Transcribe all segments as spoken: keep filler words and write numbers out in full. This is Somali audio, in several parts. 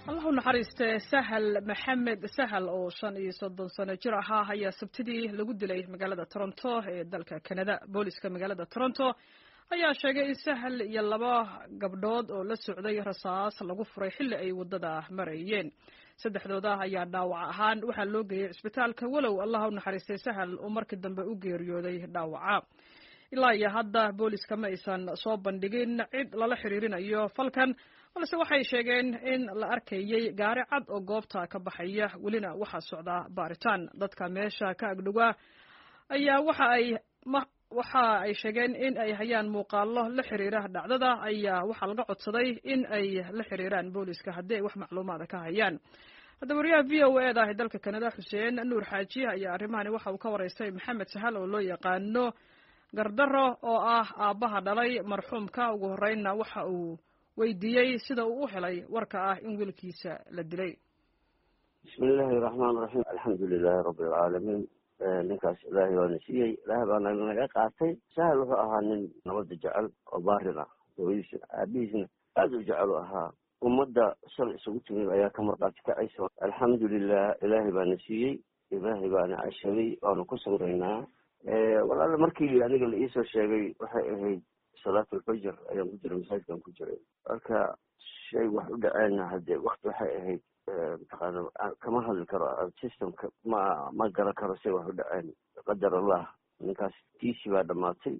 الله naxariiste sahal maxamed sahal oo shan iyo soddon sano jir ahaa ayaa sabtidii lagu dilay magaalada Toronto ee dalka Canada. Booliska magaalada Toronto ayaa sheegay in sahal iyo laba gabdhood oo la socday rasaas lagu furay xilli ay wadada marayeen. saddexdooda ayaa dhaawac ahaan waxaa loo geeyay isbitaalka walow Allah naxariiste sahal oo markii dambe u geeriyooday dhaawaca. ilaa iyo hadda booliska ma aysan soo bandhigin cid lala xiriirinayo falkan, balse waxay sheegeen in la arkayay gaari cad oo goobta ka baxaya, welina waxaa socda baaritaan. Dadka meesha ka agdhowa ayaa waxa ay waxa ay sheegeen in ay hayaan muuqaalo la xiriira dhacdada, ayaa waxaa laga codsaday in ay la xiriiraan booliska haddii ay wax macluumaad ka hayaan. hadda wariyaha V O A da ee dalka Canada Xuseen Nuur Xaaji ayaa arrimahani waxa uu ka wareystay Maxamed Sahal oo loo yaqaano Gardaro oo ah aabaha dhalay marxuumka. ugu horreynna waxa uu weydiiyey sida uu u helay warka ah in wiilkiisa la dilay. bismillaahi raxmaani raxiim alxamdulilaahi rabbil caalamiin. ninkaas ilaahay waa nasiyey, ilaahay baa naga qaatay. sahal wuxuu ahaa nin nabadda jecel oo baarin ah, hooyadiisna aabihiisna aada u jecel u ahaa. ummadda shalay isugu timid ayaa ka marqaati kacaysa. alxamdulilah, ilaahay baa nasiyey, ilaahay baana cashaday, waanu ku samraynaa. walaala markii aniga la iisoo sheegay waxay ahayd salaatulfajr ayaan ku jiray, masaajidkaan ku jiray. marka shay wax u dhaceenna haddee wakti waxay ahayd mataqaana kama hadli karo, systemka ma ma garan karo say wax u dhaceen. qadar allah, ninkaas tiisi baa dhamaatay,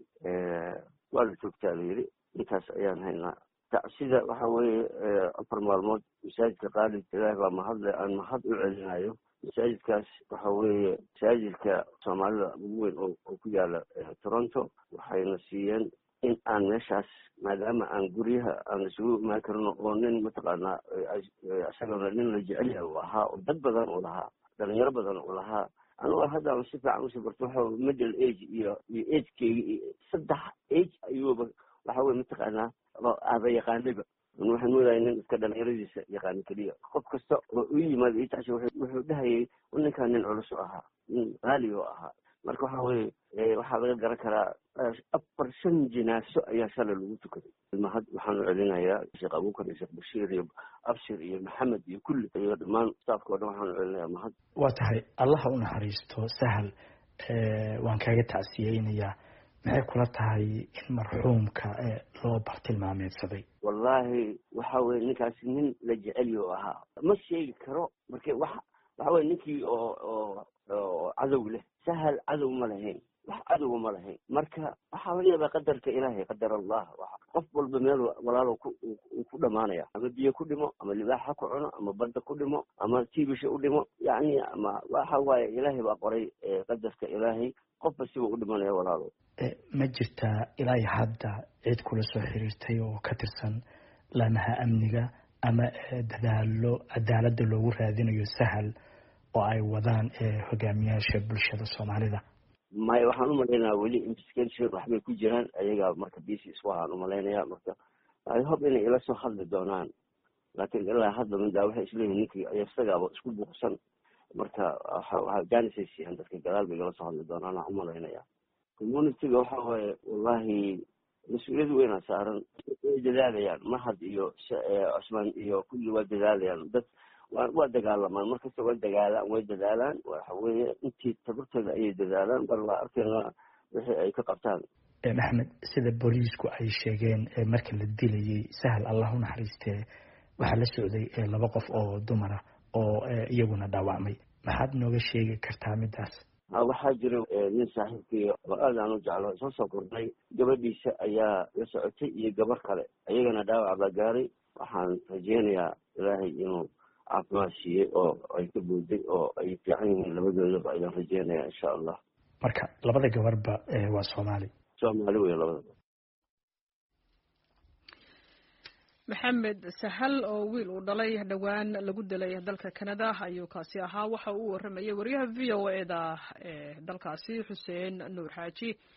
waa la joogtaa la yidhi. intaas ayaan haynaa. tacsida waxa weeye afar maalmood masaajidka qaalid ilaahi baa mahadle aan mahad u celinayo. masaajidkaas waxa weeye masaajidka soomaalida ugu weyn oo ku yaala Toronto. waxayna siiyeen in aan meeshaas, maadaama aan guryaha aan isugu imaan karno, oo nin mataqaanaa isagana nin la jecel yahay uu ahaa, oo dad badan uu lahaa, dhalinyaro badan uu lahaa. anugu hadda si fiican usii barto waxa middle age iyo iyo agekeyga saddex age ayuuba waxa weye mataqaanaa aaba yaqaanayba. waxaan moodaya nin iska dhalinyaradiisa yaqaana keliya. qof kasta oo u yimaada itaasi wuxuu dhahayay ninkaan nin culus u ahaa, nin qaali oo ahaa. marka waxa weye waxaa laga garan karaa afar shan jinaaso ayaa shalay lagu tukaday. mahad waxaan u celinayaa sheekh abuukar iyo sheekh bashiir iyo abshir iyo maxamed iyo kulli iyo dhammaan staafka oo dhan waxaan u celinayaa mahad. waa tahay, allaha u naxariisto sahal. waan kaaga tacsiyeynayaa. maxay kula tahay in marxuumka loo bartilmaameedsaday? wallaahi waxa weye ninkaasi nin la jecel oo ahaa, ma sheegi karo. marka waxa waxa weye ninkii oo oo oo cadow leh. sahal cadow ma lahayn, wax cadow ma lahayn. marka waxaa laga yaabaa qadarka ilaahay, qadar allah. qof walba meel walaalo ku ku dhamaanaya, ama biyo ku dhimo, ama libaaxa ku cuno, ama badda ku dhimo, ama tiibisha u dhimo. yacni ama waxa waaye ilaahay baa qoray qadarka ilaahay, qofba siba u dhimanaya walaalo. ma jirtaa ilaa iyo hadda cid kula soo xiriirtay oo ka tirsan laamaha amniga ama dadaalo cadaaladda loogu raadinayo sahal oo ay wadaan hogaamiyaasha bulshada Soomaalida? maya, waxaan u malaynayaa weli investigation waxbay ku jiraan ayaga. marka B C S waxaan u malaynayaa, marka I hope inay ila soo hadli doonaan. laakiin ilaa hadda midaa waxay isleeyihiin ninkii isagaaba isku buuqsan. marka waxaa jaanisay siiyaan dadka gadaal bay igala soo hadli doonaan aan u malaynayaa. communityga waxa waaye wallahi mas-uuliyad weynaa saaran. way dadaalayaan, mahad iyo cusmaan iyo kulli waa dadaalayaan. dad waa dagaalamaan, markasta waa dagaalaan way dadaalaan. waxa weeye intii tabartooda ayay dadaalaan, bal waa arkeenaa wixii ay ka qabtaan. maxamed, sida booliisku ay sheegeen marka la dilayay sahal, allah u naxariistee, waxaa la socday laba qof oo dumara oo iyaguna dhaawacmay. maxaad nooga sheegi kartaa midaas? waxaa jira nin saaxiibkii oo aad aan u jeclo soo soo kordhay, gabadhiisa ayaa la socotay iyo gabar kale, ayagana dhaawac baa gaaray. waxaan rajeynayaa ilaahay inuu caafimaad siiyey oo ay ka booday oo ay fiican yihiin labadoodaba, ayaan rajeynayaa insha allah. marka labada gabarba waa Soomaali? Soomaali wey labadaba. maxamed sahal oo wiil uu dhalay dhawaan lagu dilay dalka Canada ayuu kaasi ahaa. waxa uu waramayay wariyaha V O A da ee dalkaasi Xuseen Nuur Xaaji.